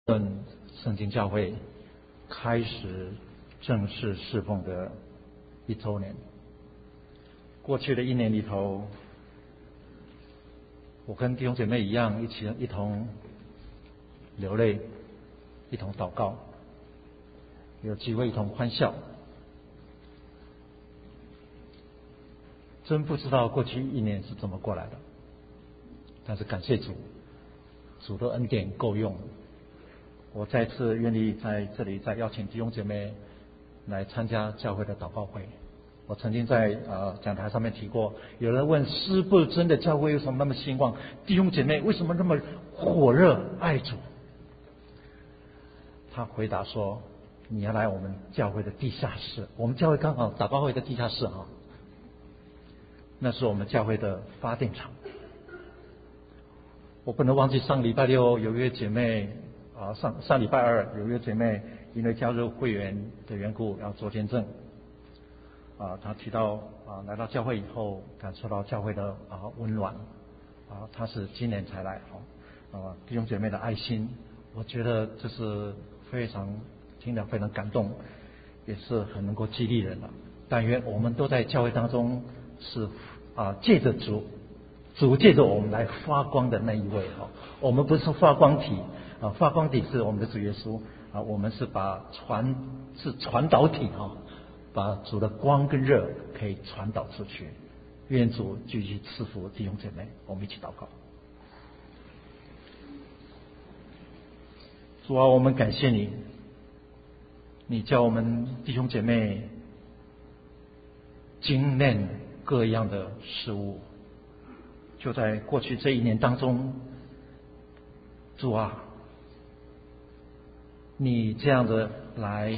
圣经教会开始正式侍奉的1周年。过去的1年里头，我跟弟兄姐妹一样，一同流泪，一同祷告，有机会一同欢笑。真不知道过去1年是怎么过来的，但是感谢主，主的恩典够用。我再次愿意在这里再邀请弟兄姐妹来参加教会的祷告会。我曾经在讲台上面提过，有人问是不是真的教会为什么那么兴旺？弟兄姐妹为什么那么火热爱主？他回答说：你要来我们教会的地下室，我们教会刚好祷告会的地下室啊，那是我们教会的发电厂。我不能忘记上礼拜六有一位姐妹上礼拜二有一位姐妹因为加入会员的缘故要做见证她提到来到教会以后感受到教会的温暖她是今年才来弟兄姐妹的爱心，我觉得这是听得非常感动，也是很能够激励人的。但愿我们都在教会当中是借着主借着我们来发光的那一位我们不是发光体发光体是我们的主耶稣我们是传导体把主的光跟热可以传导出去。愿主继续赐福弟兄姐妹，我们一起祷告。主啊，我们感谢你，你叫我们弟兄姐妹经验各样的事物。就在过去这1年当中，主啊，你这样的来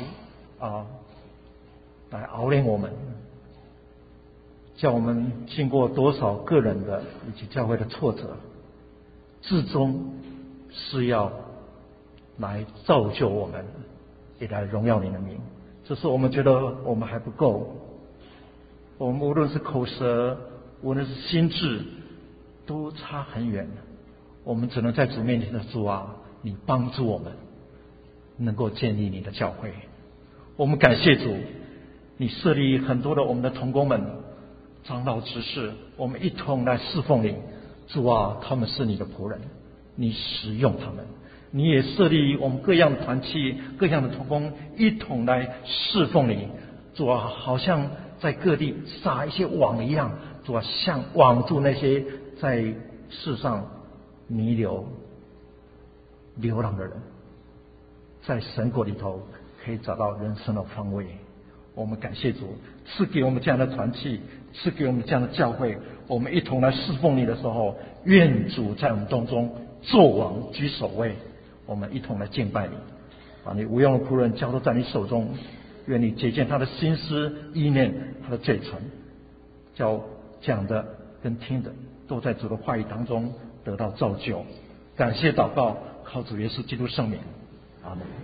熬炼我们，叫我们经过多少个人的以及教会的挫折，至终是要来造就我们，也来荣耀你的名。这是我们觉得我们还不够，我们无论是口舌，无论是心智，都差很远。我们只能在主面前的主啊，你帮助我们能够建立你的教会。我们感谢主，你设立很多的我们的同工们、长老执事，我们一同来侍奉你。主啊，他们是你的仆人，你使用他们。你也设立我们各样的团契、各样的同工，一同来侍奉你。主啊，好像在各地撒一些网一样，主啊，像网住那些在世上弥流浪的人，在神国里头可以找到人生的方位。我们感谢主赐给我们这样的团契，赐给我们这样的教会，我们一同来侍奉你的时候，愿主在我们当中作王居首位。我们一同来敬拜你，把你无用的仆人交托在你手中，愿你解见他的心思意念，他的嘴唇，叫讲的跟听的都在主的话语当中得到造就。感谢祷告，靠主耶稣基督圣名，阿门。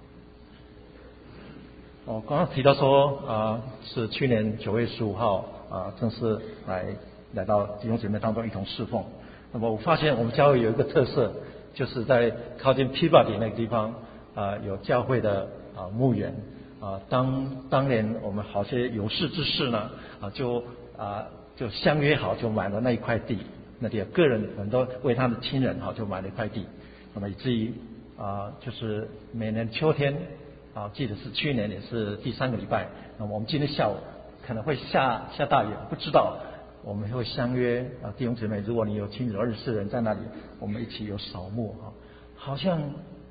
刚刚提到说是去年9月15号正式来到弟兄姐妹当中一同侍奉。那么我发现我们教会有一个特色，就是在靠近 Peabody 那个地方有教会的牧园当年我们好些有识之士呢就相约好，就买了那一块地，那里有个人很多为他的亲人就买了一块地。那么以至于就是每年秋天记得是去年也是第3个礼拜，那么我们今天下午可能会下大雨，不知道我们会相约弟兄姊妹，如果你有亲友认识的人在那里，我们一起有扫墓好像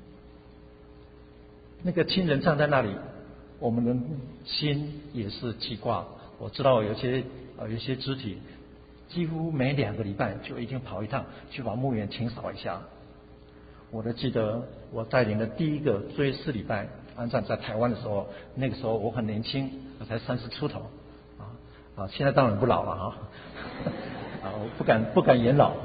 那个亲人站在那里，我们的心也是记挂。我知道有些肢体几乎每2个礼拜就一定跑一趟去把墓园清扫一下。我都记得我带领的第一个追思礼拜安葬在台湾的时候，那个时候我很年轻，我才30出头现在当然不老了我不敢言老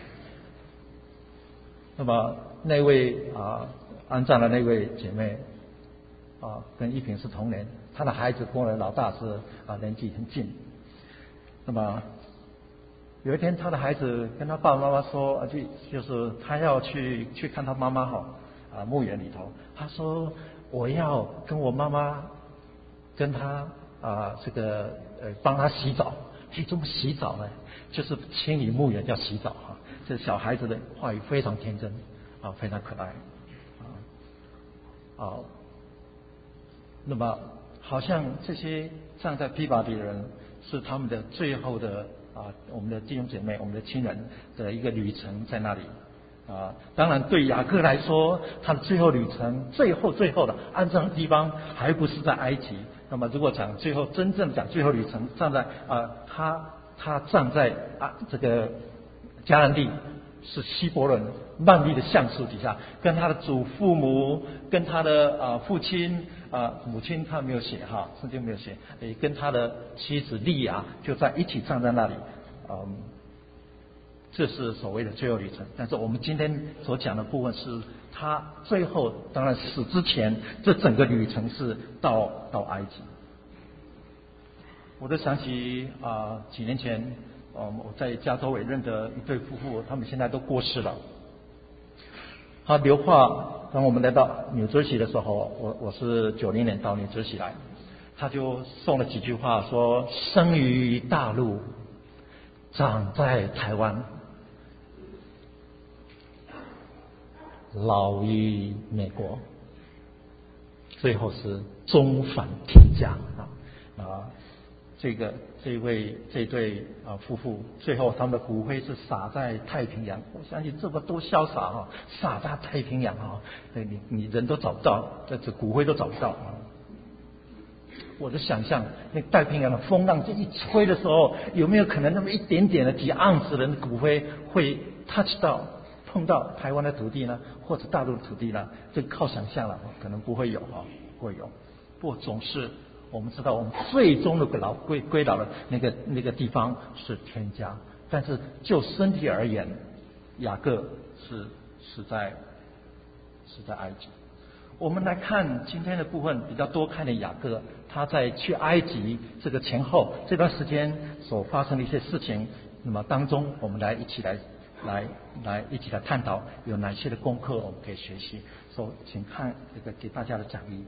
那么那位安葬的那位姐妹跟一平是同年，她的孩子跟我的老大是年纪很近。那么有一天他的孩子跟他爸爸妈妈说就是他要去看他妈妈墓园里头，他说我要跟我妈妈跟他帮他洗澡。怎么洗澡呢？就是清理墓园叫洗澡啊。这小孩子的话语非常天真啊，非常可爱啊。那么好像这些站在皮巴底的人是他们的最后的我们的弟兄姐妹，我们的亲人的一个旅程在那里啊。当然对雅各来说，他的最后旅程最后的安葬的地方还不是在埃及。那么如果讲最后真正讲最后旅程，站在他站在这个迦南地，是希伯伦曼利的橡树底下，跟他的祖父母，跟他的父亲母亲他没有写圣经没有写，也跟他的妻子利亚就在一起站在那里，这是所谓的最后旅程。但是我们今天所讲的部分是他最后当然死之前，这整个旅程是到埃及。我都想起几年前我在加州也认得一对夫妇，他们现在都过世了。他留话，当我们来到纽泽西的时候，我是90年到纽泽西来，他就送了几句话，说生于大陆，长在台湾，老于美国，最后是中返天家这对夫妇最后他们的骨灰是撒在太平洋。我相信这个多潇洒撒在太平洋你人都找不到，这骨灰都找不到我的想象，那太平洋的风浪这一吹的时候，有没有可能那么一点点的几盎司人的骨灰会 touch 到碰到台湾的土地呢，或者大陆的土地呢？这靠想象了，可能不会有不会有。不过总是我们知道，我们最终的归老的那个地方是天家，但是就身体而言，雅各是在埃及。我们来看今天的部分，比较多看的雅各，他在去埃及这个前后这段时间所发生的一些事情，那么当中我们一起来探讨有哪些的功课我们可以学习。请看这个给大家的讲义。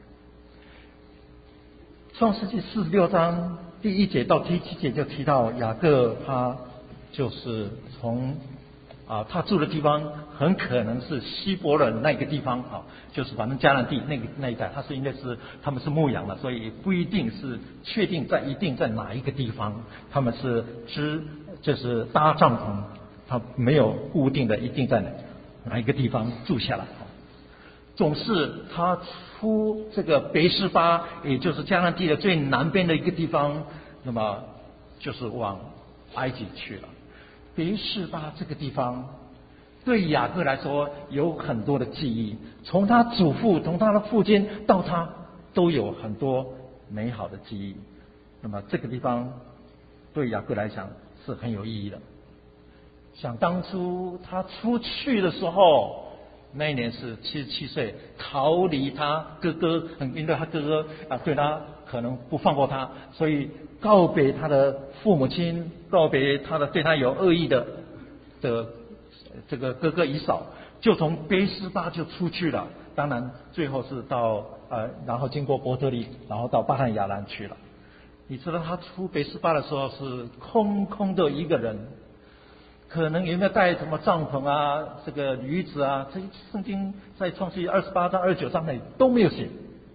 创世纪46章第1节到第7节就提到雅各，他就是从他住的地方很可能是希伯伦那个地方就是反正迦南地那一带，应该是他们是牧羊的，所以不一定是确定一定在哪一个地方，他们是就是搭帐篷，他没有固定的一定在哪一个地方住下来。总是他出这个别是巴，也就是迦南地的最南边的一个地方，那么就是往埃及去了。别是巴这个地方对雅各来说有很多的记忆，从他祖父从他的父亲到他都有很多美好的记忆。那么这个地方对雅各来讲是很有意义的。想当初他出去的时候，那一年是77岁，逃离他哥哥，因为他哥哥对他可能不放过他，所以告别他的父母亲，告别他的对他有恶意的这个哥哥以扫，就从别是巴就出去了。当然最后是到然后经过伯特利，然后到巴坦亚兰去了。你知道他出别是巴的时候是空空的一个人，可能有没有带什么帐篷这个驴子这圣经在创世记28章29章那里都没有写。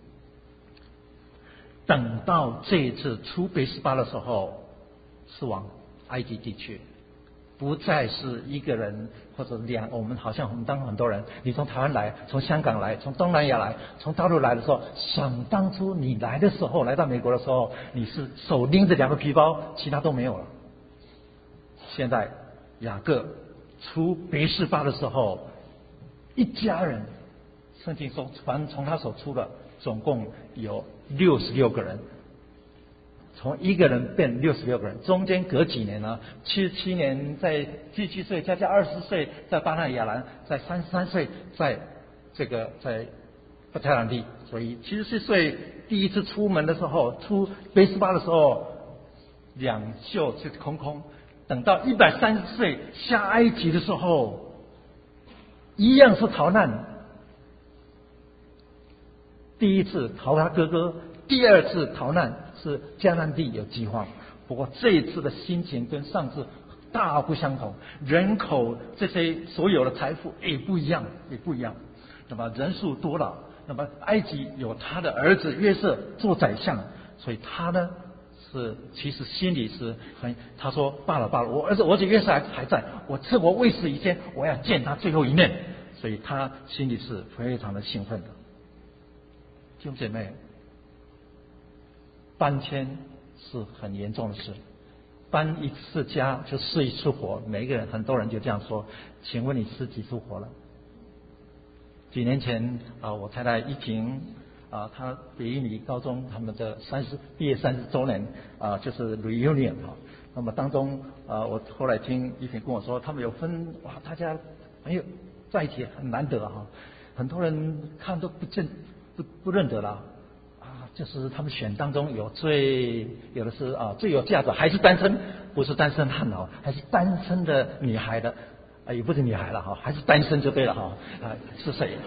等到这一次出别是巴的时候，是往埃及地区，不再是一个人或者我们当很多人，你从台湾来，从香港来，从东南亚来，从大陆来的时候，想当初你来的时候，来到美国的时候，你是手拎着2个皮包，其他都没有了。现在雅各出别是巴的时候，一家人，圣经说反正从他所出的总共有66个人，从一个人变66个人，中间隔几年呢？77年在17岁，加20岁在巴坦亚兰，在33岁在泰兰地，所以74岁第一次出门的时候，出别是巴的时候，2袖是空空。等到130岁下埃及的时候，一样是逃难， 第一次逃他哥哥，第二次逃难是迦南地有饥荒。不过这一次的心情跟上次大不相同，人口这些所有的财富也不一样，也不一样。那么人数多了，那么埃及有他的儿子约瑟做宰相，所以他呢是其实心里是很，他说罢了，我儿子约瑟还在，我未死以前我要见他最后一面，所以他心里是非常的兴奋的。弟兄姐妹，搬迁是很严重的事，搬一次家就失一次活，每一个人很多人就这样说，请问你失几次活了？几年前我太太一萍她北一女高中他们的毕业30周年就是 reunion 那么当中我后来听一萍跟我说，他们有分大家朋友在一起很难得很多人看都不认得了就是他们选当中有的是最有价值还是单身，不是单身汉还是单身的女孩的也不是女孩了还是单身就对了是谁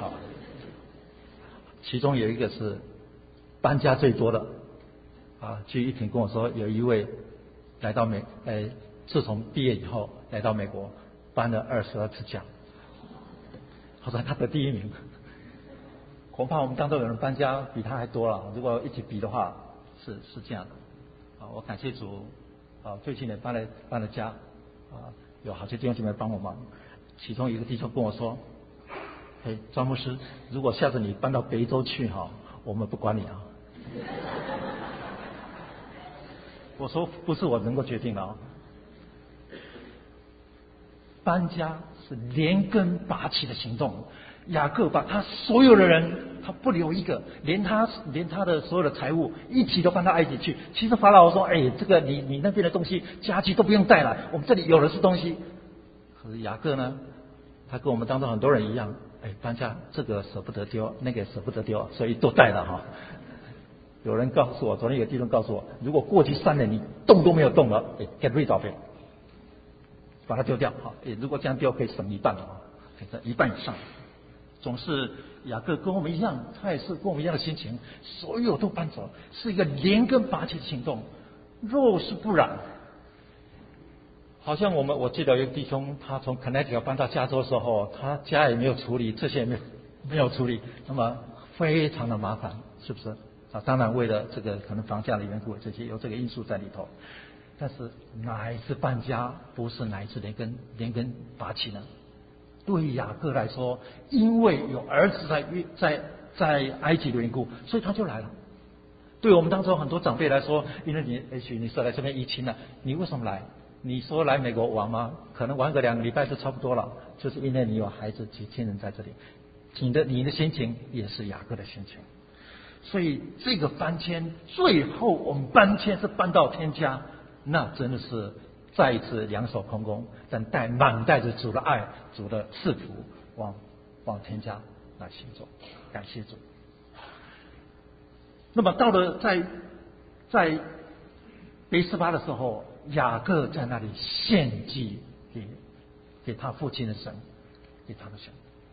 其中有一个是搬家最多的据一婷跟我说，有一位来到自从毕业以后来到美国搬了22次家，好像他得第一名。恐怕我们当中有人搬家比他还多了，如果一起比的话是这样的我感谢主最近也搬了家有好些弟兄姐妹帮我忙，其中一个弟兄跟我说，张牧师，如果下次你搬到北州去我们不管你我说不是我能够决定的搬家是连根拔起的行动。雅各把他所有的人，他不留一个，连他的所有的财物一起都搬到埃及去。其实法老王说，这个你那边的东西家具都不用带了，我们这里有的是东西。可是雅各呢，他跟我们当中很多人一样，搬家这个舍不得丢，那个舍不得丢，所以都带了有人告诉我，昨天有弟兄告诉我，如果过去3年你动都没有动了，get rid of it，把它丢掉如果这样丢可以省一半可以省一半以上。总是雅各跟我们一样，他也是跟我们一样的心情，所有都搬走，是一个连根拔起的行动。若是不然，好像我记得有弟兄，他从 Connecticut 搬到加州的时候，他家也没有处理，这些也没有处理，那么非常的麻烦，是不是当然为了这个可能房价的缘故，这些有这个因素在里头。但是哪一次搬家不是哪一次连根拔起呢？对雅各来说，因为有儿子在埃及的缘故，所以他就来了。对我们当中很多长辈来说，因为也许你是来这边移亲了，你为什么来？你说来美国玩吗？可能玩个2个礼拜就差不多了，就是因为你有孩子及亲人在这里，你的心情也是雅各的心情。所以这个搬迁，最后我们搬迁是搬到天家，那真的是再一次两手空空，但满带着主的爱、主的赐福，往天家来行走。感谢主。那么到了在别是巴的时候，雅各在那里献祭给他父亲的神，给他的神。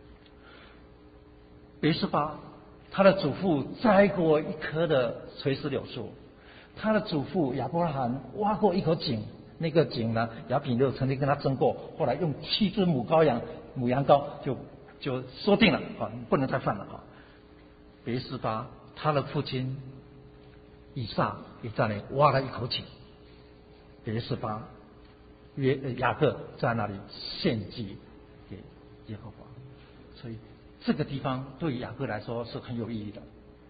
别是巴，他的祖父栽过一棵的垂丝柳树，他的祖父亚伯拉罕挖过一口井。那个井呢，亚比六曾经跟他争过，后来用7只母羊羔就说定了不能再犯了别是巴他的父亲以撒也在那里挖了一口井，别是巴雅各在那里献祭给耶和华，所以这个地方对于雅各来说是很有意义的。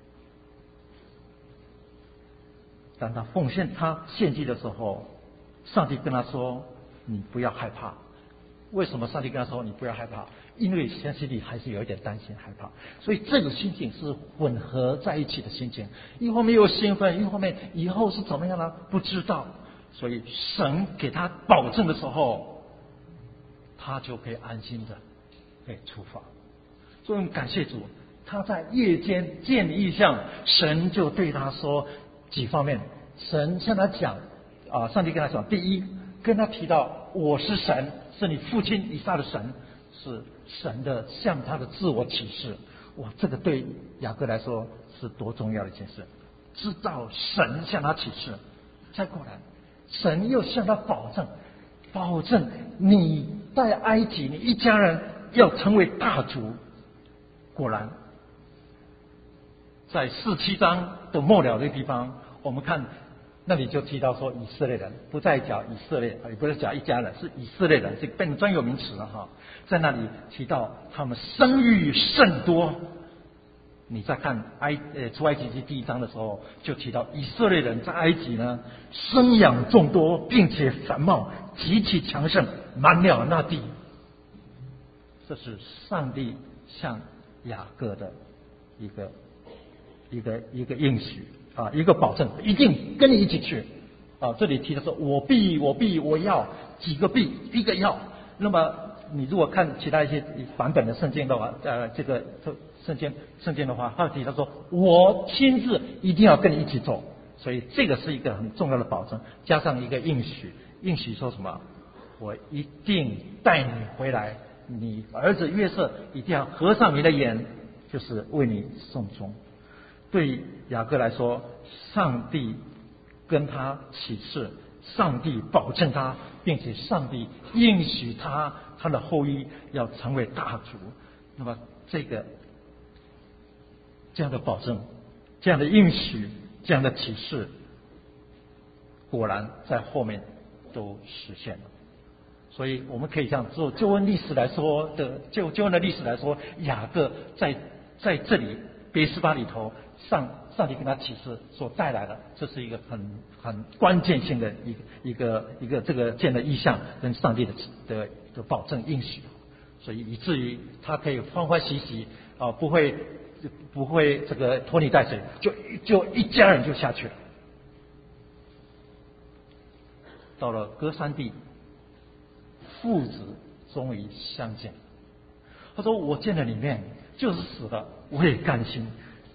当他献祭的时候，上帝跟他说：“你不要害怕。”为什么上帝跟他说你不要害怕？因为心里还是有一点担心、害怕，所以这个心情是混合在一起的心情。一方面又兴奋，一方面以后是怎么样呢？不知道。所以神给他保证的时候，他就可以安心的可以出发。所以我们感谢主，他在夜间见异象，神就对他说几方面。神向他讲上帝跟他讲，第一，跟他提到我是神，是你父亲以撒的神，是神的向他的自我启示。 哇，这个对雅各来说是多重要的一件事，知道神向他启示，再过来神又向他保证你在埃及你一家人要成为大族。果然在47章的末了的地方，我们看那里就提到说以色列人，不再讲以色列，也不是讲一家人，是以色列人，这个变成专有名词了哈。在那里提到他们生育甚多。你再看出埃及记第1章的时候，就提到以色列人在埃及呢生养众多，并且繁茂，极其强盛，满了那地。这是上帝向雅各的一个应许啊，一个保证，一定跟你一起去啊。这里提的说我必我要，几个必，一个要。那么你如果看其他一些版本的圣经的话，这个圣经的话，他提到说我亲自一定要跟你一起走，所以这个是一个很重要的保证，加上一个应许说什么？我一定带你回来，你儿子约瑟一定要合上你的眼，就是为你送终。对雅各来说，上帝跟他起誓，上帝保证他，并且上帝应许他的后裔要成为大族。那么这样的保证，这样的应许，这样的启示，果然在后面都实现了。所以我们可以这样做，救恩的历史来说，雅各在这里别是巴里头，上帝跟他启示所带来的，这是一个很关键性的一个这个见的意象跟上帝的保证应许，所以以至于他可以欢欢喜喜啊，不会这个拖泥带水，就一家人就下去了。到了歌珊地，父子终于相见。他说：“我见了你面，就是死了，我也甘心。”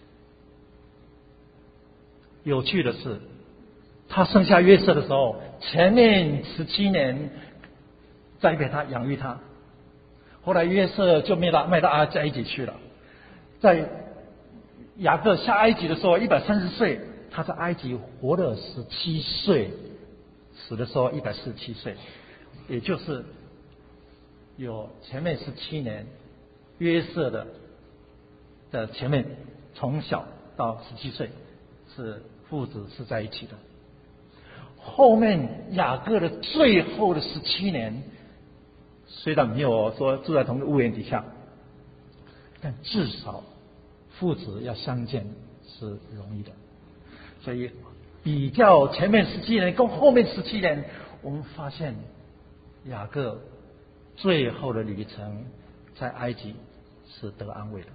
有趣的是，他生下约瑟的时候，前面17年栽培他、养育他，后来约瑟就卖到埃及去了。在雅各下埃及的时候130岁，他在埃及活了17岁，死的时候147岁，也就是有前面17年约瑟的前面从小到17岁是父子是在一起的，后面雅各的最后的17年，虽然没有说住在同一个屋檐底下，但至少父子要相见是容易的。所以比较前面17年跟后面17年，我们发现雅各最后的旅程在埃及是得安慰的，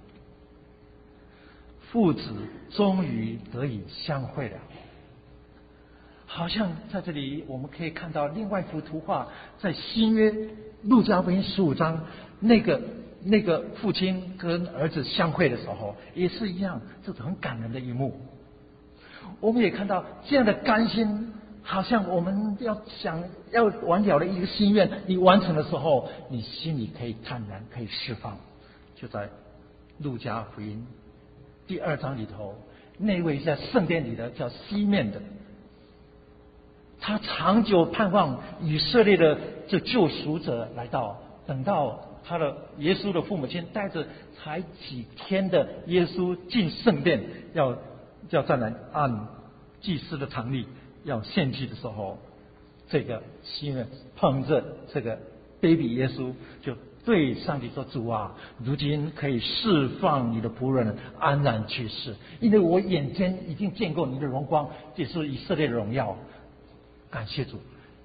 父子终于得以相会了。好像在这里我们可以看到另外一幅图画，在新约路加福音15章，那个父亲跟儿子相会的时候也是一样，这是很感人的一幕。我们也看到这样的甘心，好像我们要完了的一个心愿，你完成的时候，你心里可以坦然，可以释放。就在路加福音第2章里头，那位在圣殿里的叫西面的，他长久盼望以色列的这救赎者来到，等到他的耶稣的父母亲带着才几天的耶稣进圣殿，要再来按祭司的常例要献祭的时候，这个西面捧着这个 baby 耶稣，就对上帝说：“主啊，如今可以释放你的仆人安然去世，因为我眼前已经见过你的荣光，这是以色列的荣耀。感谢主。”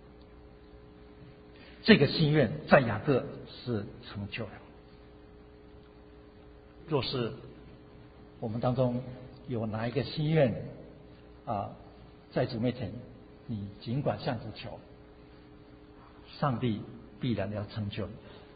这个心愿在雅各是成就了。若是我们当中有哪一个心愿在主面前，你尽管向主求，上帝必然要成就。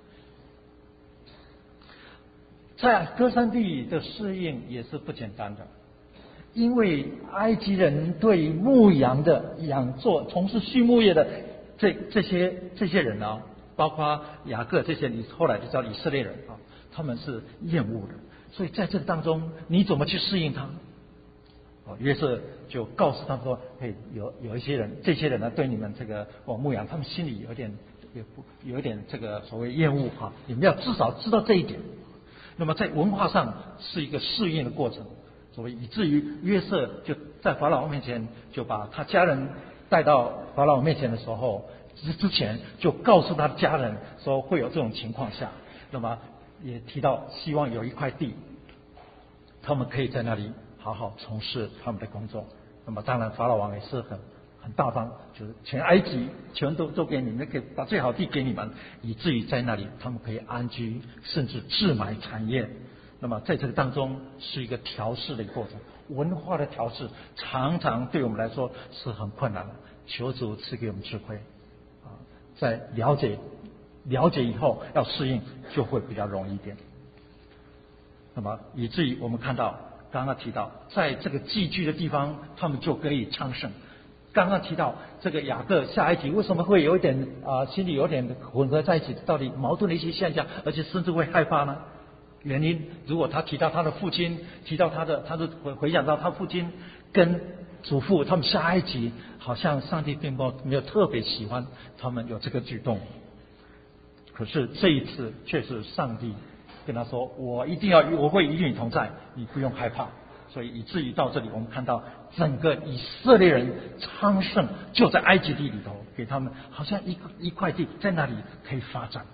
在歌珊地的适应也是不简单的，因为埃及人对牧羊的从事畜牧业的这些人包括雅各这些后来就叫以色列人他们是厌恶的， 所以在这个当中，你怎么去适应他？约瑟就告诉他们说：“嘿，有一些人，这些人呢，对你们这个牧羊，他们心里有一点这个所谓厌恶哈，你们要至少知道这一点。那么在文化上是一个适应的过程，所以以至于约瑟就在法老王面前就把他家人带到法老王面前的时候，之前就告诉他的家人说会有这种情况下，那么也提到希望有一块地，他们可以在那里好好从事他们的工作。那么当然法老王也是很大方，就是全埃及全都给你们，可以把最好地给你们，以至于在那里他们可以安居，甚至置买产业。那么在这个当中是一个调试的过程，文化的调试常常对我们来说是很困难的，求主赐给我们智慧在了解以后要适应就会比较容易一点。那么以至于我们看到刚刚提到在这个寄居的地方他们就可以昌盛。刚刚提到这个雅各下埃及为什么会有一点心里有点混合在一起，到底矛盾的一些现象，而且甚至会害怕呢？原因如果他提到他的父亲，提到他是回想到他父亲跟祖父他们下埃及，好像上帝并没有特别喜欢他们有这个举动。可是这一次却是上帝跟他说：“我会与你同在，你不用害怕。”所以以至于到这里，我们看到整个以色列人昌盛就在埃及地里头，给他们好像一块地在那里可以发展。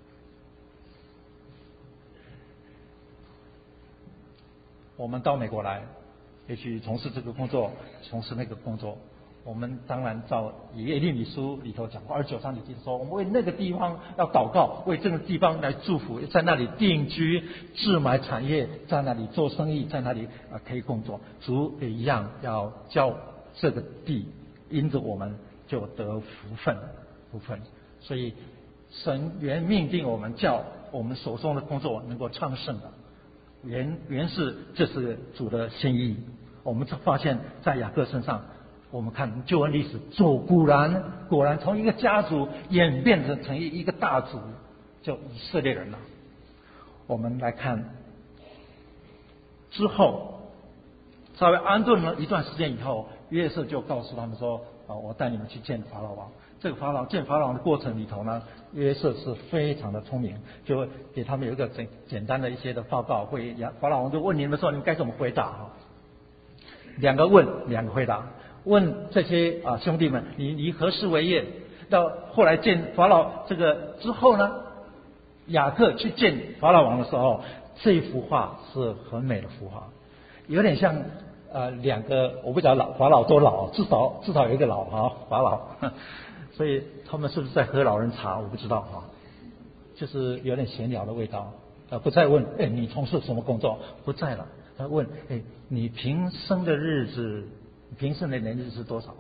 我们到美国来，也许从事这个工作，从事那个工作。我们当然照耶利米书里头讲过29章里记说，我们为那个地方要祷告，为这个地方来祝福，在那里定居、置买产业，在那里做生意，在那里可以工作。主也一样要叫这个地因着我们就得福分。所以神原命定我们，叫我们手中的工作能够昌盛的。原是这是主的心意。我们发现在雅各身上，我们看救恩历史，果然从一个家族演变成一个大族，叫以色列人了。我们来看之后，稍微安顿了一段时间以后，约瑟就告诉他们说：“我带你们去见法老王。”这个见法老王的过程里头呢，约瑟是非常的聪明，就给他们有一个简单的一些的报告。法老王就问你们说：“你们该怎么回答？”两个问，两个回答。问这些兄弟们，你何时为业？到后来见法老这个之后呢，雅各去见法老王的时候，这一幅画是很美的幅画，有点像两个，我不知道法老多老，至少有一个老法老，所以他们是不是在喝老人茶？我不知道就是有点闲聊的味道。不再问你从事什么工作，不再了。他问你平生的年日是多少？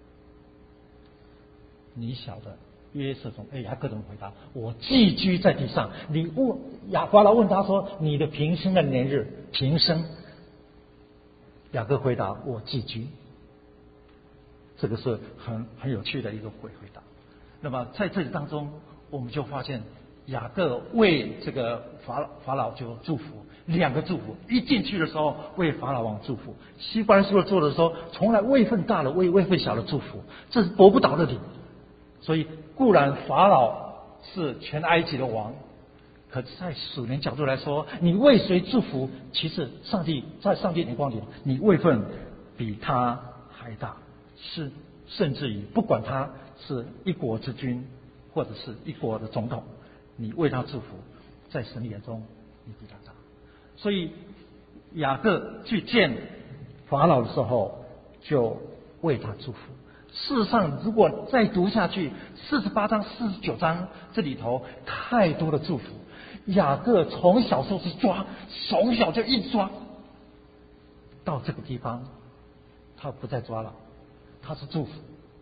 你晓得约瑟从雅各怎么回答？我寄居在地上。法老问他说：“你的平生的年日？平生？”雅各回答：“我寄居。”这个是很有趣的一个回答。那么在这里当中，我们就发现雅各为这个法老就祝福。两个祝福，一进去的时候为法老王祝福，希伯来书做的时候，从来位分大的为位分小的祝福，这是驳不倒的理。所以固然法老是全埃及的王，可是在属灵角度来说，你为谁祝福，其实在上帝眼光里，你位分比他还大，是甚至于不管他是一国之君或者是一国的总统，你为他祝福，在神眼中你比他大。所以雅各去见法老的时候，就为他祝福。事实上，如果再读下去，48章、49章这里头太多的祝福。雅各从小就是抓，从小就一抓，到这个地方，他不再抓了，他是祝福。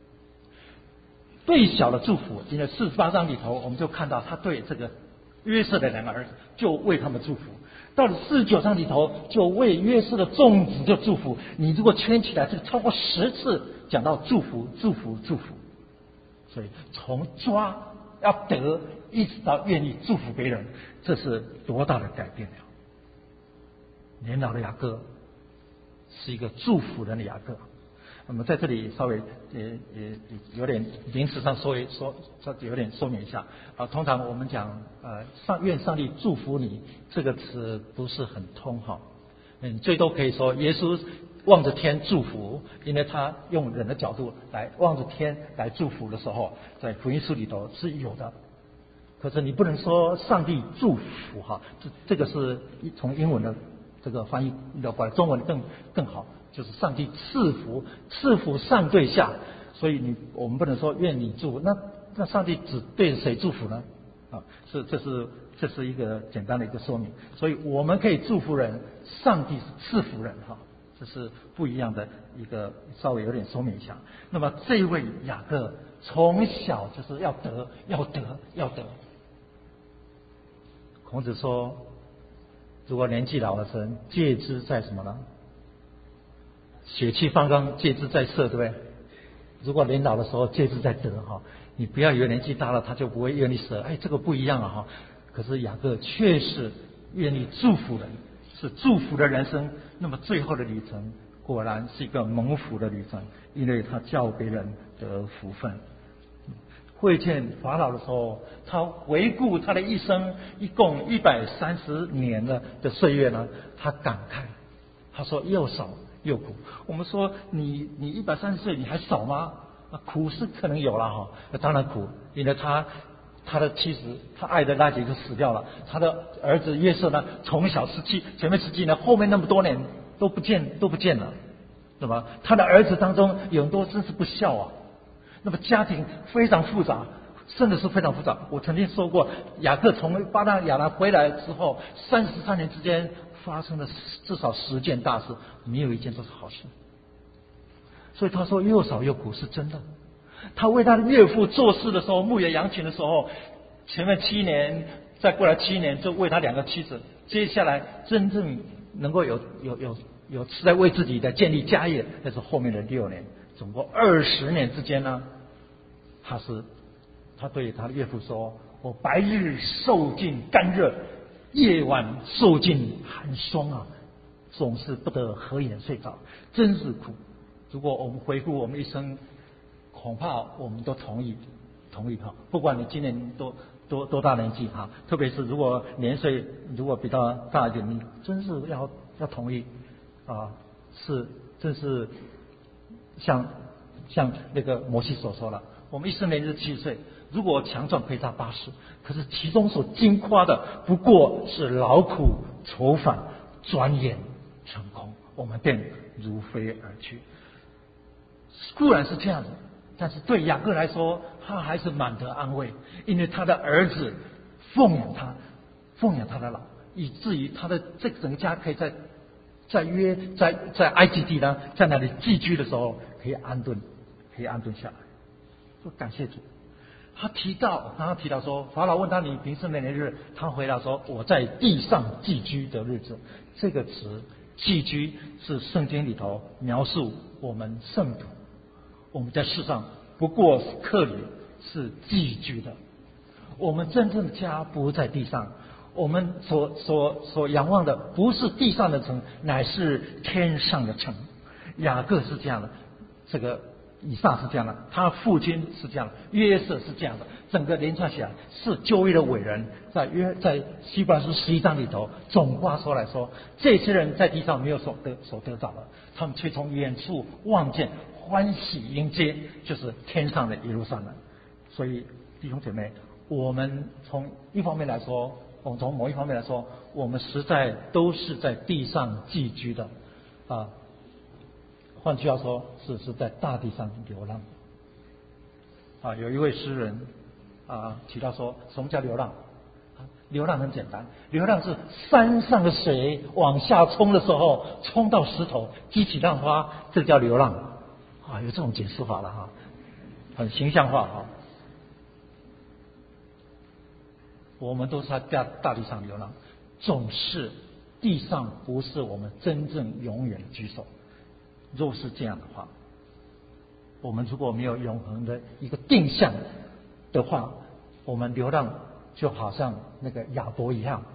最小的祝福，因为48章里头，我们就看到他对这个约瑟的两个儿子，就为他们祝福。到了49章里头，就为约瑟的众子就祝福。你如果圈起来，这个超过10次讲到祝福。所以从抓要得，一直到愿意祝福别人，这是多大的改变了。 年老的雅各是一个祝福人的雅各。那么在这里稍微也有点临时上有点说明一下啊。通常我们讲愿上帝祝福你这个词不是很通哈，最多可以说耶稣望着天祝福，因为他用人的角度来望着天来祝福的时候，在福音书里头是有的。可是你不能说上帝祝福哈，这个是从英文的这个翻译的过来，中文更好。就是上帝赐福上对下，所以我们不能说愿你祝福，那上帝只对谁祝福呢？啊，这是一个简单的一个说明。所以我们可以祝福人，上帝是赐福人哈，这是不一样的一个，稍微有点说明一下。那么这位雅各从小就是要得。孔子说，如果年纪老的人，戒之在什么呢？血气方刚，戒之在色，对不对？如果年老的时候，戒之在德哈。你不要以为年纪大了他就不会愿意舍，这个不一样啊哈。可是雅各确实愿意祝福人，是祝福的人生。那么最后的旅程果然是一个蒙福的旅程，因为他叫别人得福分。会见法老的时候，他回顾他的一生，一共130年的岁月呢，他感慨，他说又少又苦。我们说你130岁你还少吗？苦是可能有了哈，当然苦，因为他的妻子，他爱的拉结就死掉了，他的儿子约瑟呢，从小前面17年，后面那么多年都不见了，对吧？他的儿子当中有很多真是不孝啊。那么家庭非常复杂，真的是非常复杂。我曾经说过，雅各从巴旦亚兰回来之后，33年之间发生了至少10件大事，没有一件都是好事。所以他说又少又苦是真的。他为他的岳父做事的时候，牧野羊群的时候，前面7年，再过来7年就为他2个妻子，接下来真正能够有是在为自己的建立家业，那是后面的6年，总共20年之间呢，他对他的岳父说，我白日受尽干热，夜晚受尽寒霜啊，总是不得合眼睡着，真是苦。如果我们回顾我们一生，恐怕我们都同意哈，不管你今年多大年纪哈，特别是如果年岁如果比较大一点，你真是要同意啊，真是像那个摩西所说了，我们一生年日70岁，如果强壮可以到80，可是其中所经夸的不过是劳苦愁烦，转眼成空，我们便如飞而去。固然是这样子，但是对雅各来说，他还是满得安慰，因为他的儿子奉养他的老，以至于他的这个整个家可以在埃及地呢，在那里寄居的时候可以安顿下来。说感谢主。他提到说，法老问他你平生的年日，他回答说我在地上寄居的日子。这个词寄居是圣经里头描述我们圣徒，我们在世上不过是客旅，是寄居的。我们真正的家不在地上，我们所仰望的不是地上的城，乃是天上的城。雅各是这样的，这个以撒是这样的，他父亲是这样的，约瑟是这样的，整个连串起来是旧约的伟人，在希伯来书11章里头总括说来说，这些人在地上没有所得着的，他们却从远处望见，欢喜迎接，就是天上的耶路撒冷。所以弟兄姐妹，我们从一方面来说，我们从某一方面来说，我们实在都是在地上寄居的啊。换句话说，是在大地上流浪啊。有一位诗人提到说，什么叫流浪？流浪很简单，流浪是山上的水往下冲的时候，冲到石头激起浪花，这叫流浪啊。有这种解释法了哈，很形象化哈。我们都是在大地上流浪，总是地上不是我们真正永远的居所。若是这样的话，我们如果没有永恒的一个定向的话，我们流浪就好像那个亚伯一样，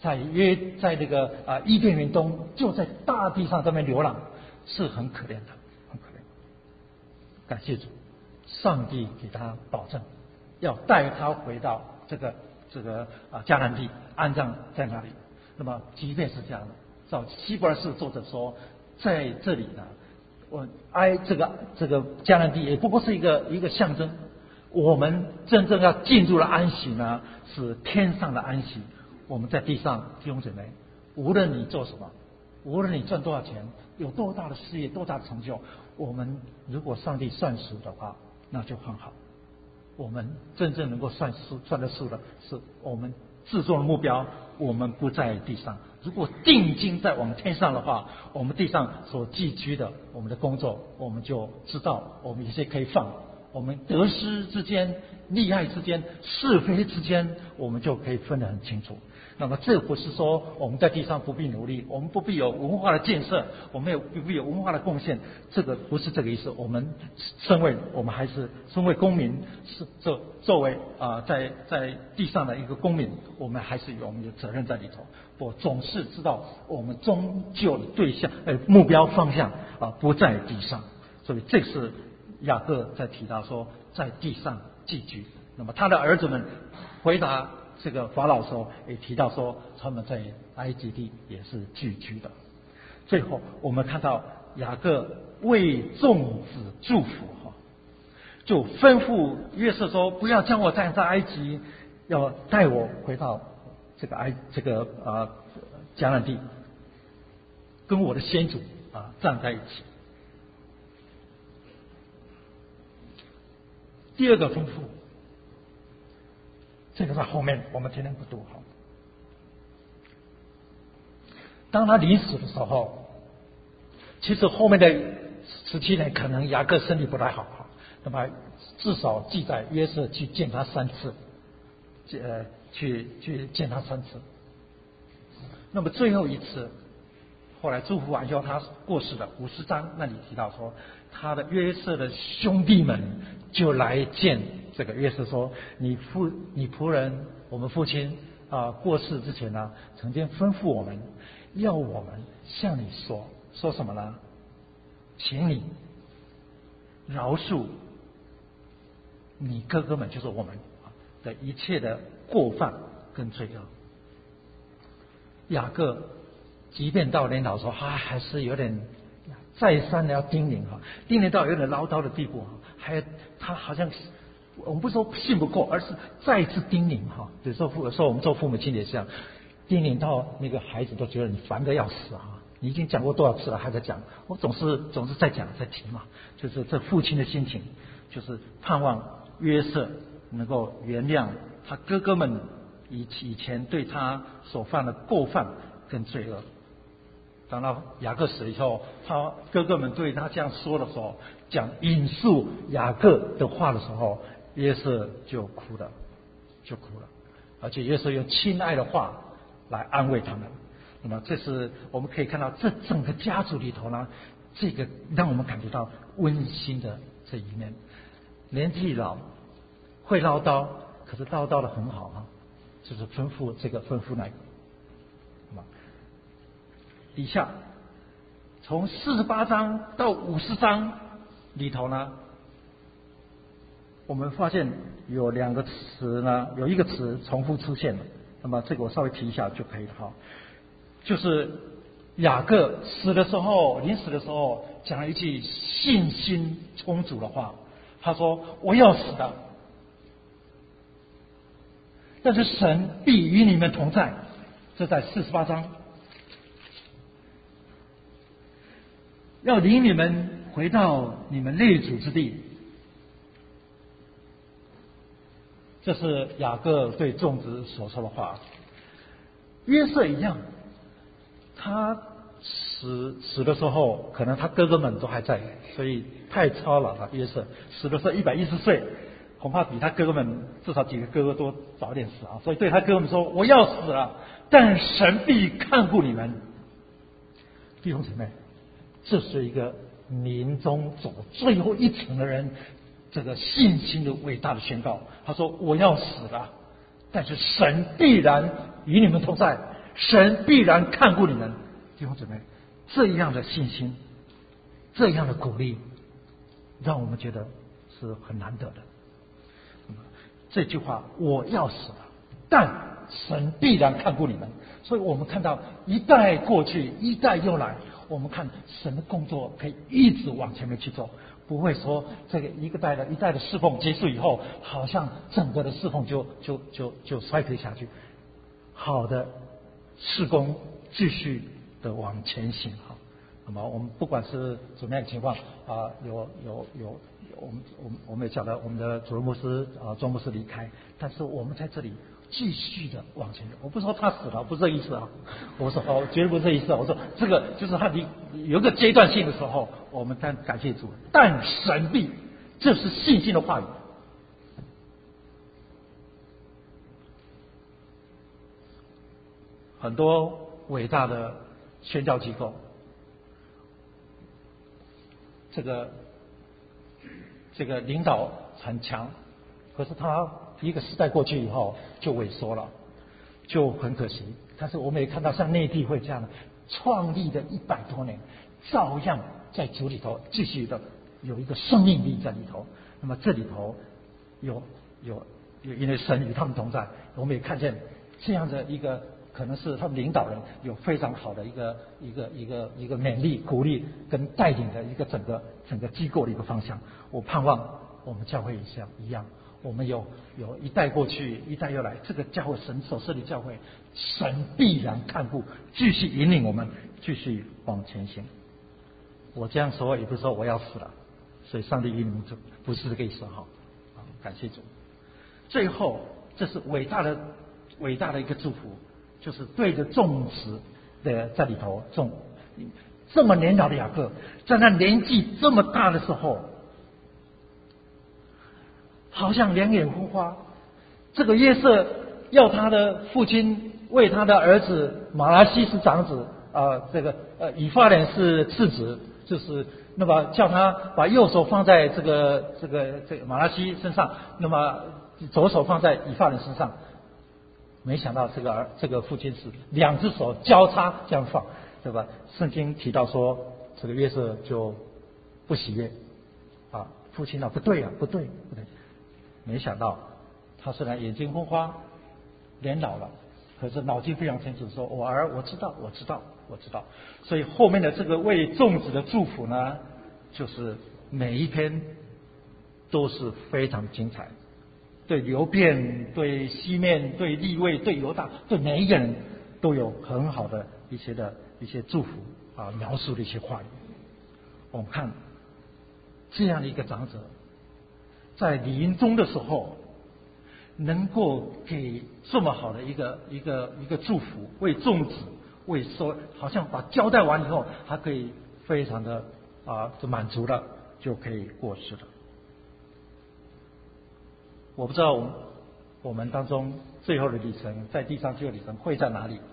在那个伊甸园中，就在大地上这边流浪，是很可怜的，很可怜。感谢主，上帝给他保证，要带他回到这个迦南地，安葬在那里。那么即便是这样的，照希伯来书作者说，在这里呢，这个迦南地也不过是一个象征。我们真正要进入了安息呢，是天上的安息。我们在地上，弟兄姐妹，无论你做什么，无论你赚多少钱，有多大的事业，多大的成就，我们如果上帝算数的话，那就很好。我们真正能够算得数的，是我们制作的目标，我们不在地上。如果定睛在我们天上的话，我们地上所寄居的，我们的工作，我们就知道我们有些可以放。我们得失之间、利害之间、是非之间，我们就可以分得很清楚。那么这不是说我们在地上不必努力，我们不必有文化的建设，我们不必有文化的贡献，这个不是这个意思。我们还是身为公民，是作为在地上的一个公民，我们还是有我们的责任在里头。我总是知道我们终究的对象目标方向不在地上，所以这是雅各在提到说在地上寄居。那么他的儿子们回答这个法老的时候，也提到说他们在埃及地也是寄居的。最后我们看到雅各为众子祝福，就吩咐约瑟说，不要将我带在埃及，要带我回到迦南地，跟我的先祖站在一起。第二个吩咐，这个在后面我们今天不读好。当他临死的时候，其实后面的17年可能雅各身体不太好，那么至少记载约瑟去见他3次，去见他3次。那么最后一次，后来祝福完以后他过世了，50章那里提到说，他的约瑟的兄弟们就来见这个约瑟说，你仆人我们父亲过世之前呢，曾经吩咐我们，要我们向你说什么呢？请你饶恕你哥哥们，就是我们的一切的过犯跟罪恶。雅各即便到年老的时候，他还是有点再三的要叮咛到有点唠叨的地步，他好像我们不说信不过，而是再一次叮咛比如说有时候我们做父母亲也是这样，叮咛到那个孩子都觉得你烦得要死你已经讲过多少次了还在讲，我总是在讲在提嘛，就是这父亲的心情，就是盼望约瑟能够原谅他哥哥们以前对他所犯的过犯跟罪恶。当到雅各死了以后，他哥哥们对他这样说的时候，讲引述雅各的话的时候，约瑟就哭了，而且约瑟用亲爱的话来安慰他们。那么这是我们可以看到，这整个家族里头呢，这个让我们感觉到温馨的这一面。年纪老会唠叨，可是唠叨的很好就是吩咐那个。底下从48章到50章里头呢，我们发现有2个词呢，有一个词重复出现了。那么这个我稍微提一下就可以了就是雅各临死的时候讲了一句信心充足的话，他说我要死的，但是神必与你们同在。这在48章，要领你们回到你们列祖之地。这是雅各对众子所说的话。约瑟一样，他死的时候，可能他哥哥们都还在，所以太操劳了。约瑟死的时候110岁，恐怕比他哥哥们至少几个哥哥多早点死所以对他哥哥们说：“我要死了，但神必看顾你们。”弟兄姐妹，这是一个临终走最后一程的人，这个信心的伟大的宣告。他说：“我要死了，但是神必然与你们同在。 神必然看顾你们。弟兄姊妹，这样的信心，这样的鼓励，让我们觉得是很难得的。这句话，我要死了，但神必然看顾你们。所以我们看到一代过去，一代又来，我们看神的工作可以一直往前面去做，不会说这个一代的侍奉结束以后，好像整个的侍奉就衰退下去。好的事工继续的往前行哈。那么我们不管是怎么样的情况啊，我们也讲了我们的主任牧师庄牧师离开，但是我们在这里继续的往前走。我不是说他死了，不是这意思啊。我说绝对不是这意思啊。我说这个就是他有一个阶段性的时候，我们感谢主，但神必，这是信心的话语。很多伟大的宣教机构，这个领导很强，可是他一个时代过去以后就萎缩了，就很可惜。但是我们也看到像内地会这样的创立的100多年，照样在主里头继续的有一个生命力在里头。那么这里头有因为神与他们同在，我们也看见这样的一个可能是他们领导人有非常好的一个勉励、鼓励跟带领的一个整个机构的一个方向。我盼望我们教会也像一样，我们有一代过去，一代又来，这个教会神所设立教会，神必然看顾，继续引领我们，继续往前行。我这样说也不是说我要死了，所以上帝与你们不是这个意思哈。感谢主。最后，这是伟大的一个祝福。就是对着种植的在里头种，这么年老的雅各，在他年纪这么大的时候，好像两眼昏花。这个约瑟要他的父亲为他的儿子马拉西是长子以法莲是次子，就是那么叫他把右手放在这个马拉西身上，那么左手放在以法莲身上。没想到这个父亲是2只手交叉这样放，对吧？圣经提到说，这个约瑟就不喜悦啊，父亲不对，没想到他虽然眼睛昏花，年老了，可是脑筋非常清楚，说我儿，我知道。所以后面的这个为众子的祝福呢，就是每一篇都是非常精彩。对流便、对西面、对利未、对犹大，对每一个人都有很好的一些祝福描述的一些话语。我们看这样的一个长者，在临终的时候，能够给这么好的一个祝福，为众子，为说好像把交代完以后，还可以非常的就满足了，就可以过世了。我不知道我们当中最后的旅程，在地上最后旅程会在哪里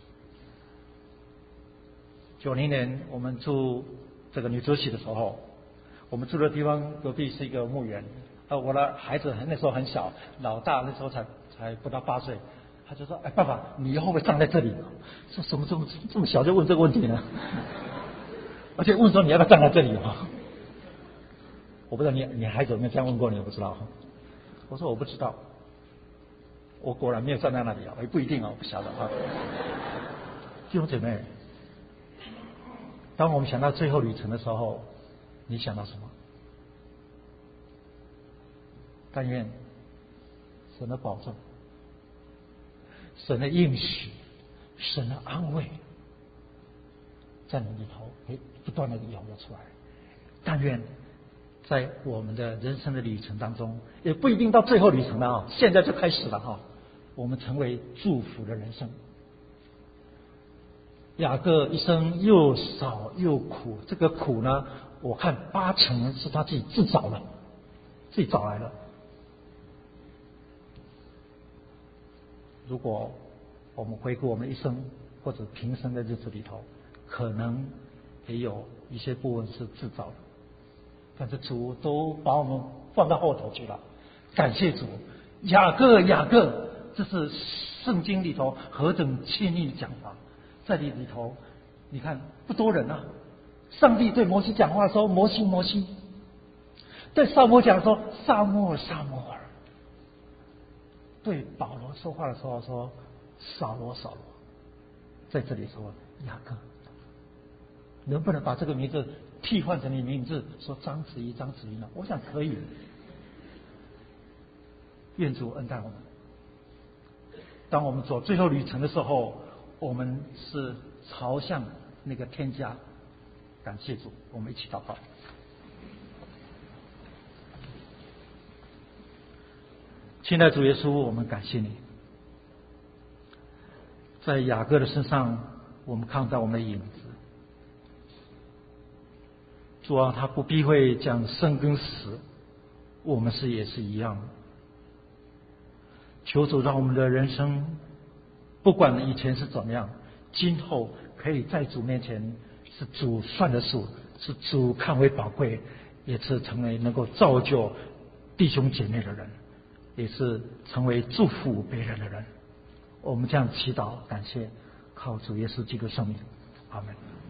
？90年我们住这个New Jersey的时候，我们住的地方隔壁是一个墓园。我的孩子那时候很小，老大那时候才不到8岁，他就说：“哎，爸爸，你以后会葬在这里？”说什么这么小就问这个问题呢？而且问说你要不要葬在这里我不知道你孩子有没有这样问过你，我不知道。我说我不知道，我果然没有站在那里也不一定我不晓得弟兄姐妹，当我们想到最后旅程的时候，你想到什么？但愿神的保证、神的应许、神的安慰，在你里头会不断的涌流出来。但愿在我们的人生的旅程当中，也不一定到最后旅程了现在就开始了我们成为祝福的人生。雅各一生又少又苦，这个苦呢，我看80%是他自己自找的，自己找来的。如果我们回顾我们一生或者平生的日子里头，可能也有一些部分是自找的。但是主都把我们放到后头去了，感谢主。雅各这是圣经里头何等亲密的讲法，在里头，你看不多人啊。上帝对摩西讲话说：“摩西，摩西。”对撒母耳讲说：“撒母耳，撒母耳。”对保罗说话的时候说：“扫罗，扫罗。”在这里说雅各，能不能把这个名字替换成你名字？说章子怡，章子怡呢？我想可以。愿主恩待我们。当我们走最后旅程的时候，我们是朝向那个天家。感谢主，我们一起祷告。亲爱的主耶稣，我们感谢你。在雅各的身上，我们看到我们的影子。主啊，他不避讳讲生跟死，我们也是一样。求主让我们的人生，不管以前是怎么样，今后可以在主面前是主算的数，是主看为宝贵，也是成为能够造就弟兄姐妹的人，也是成为祝福别人的人。我们这样祈祷，感谢，靠主耶稣基督圣名，阿门。